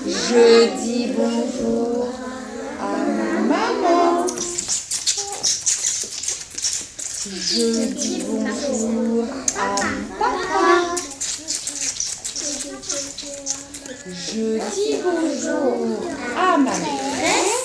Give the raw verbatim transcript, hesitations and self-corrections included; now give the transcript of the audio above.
Je dis bonjour à maman. Je dis bonjour à papa. Je dis bonjour à ma maîtresse.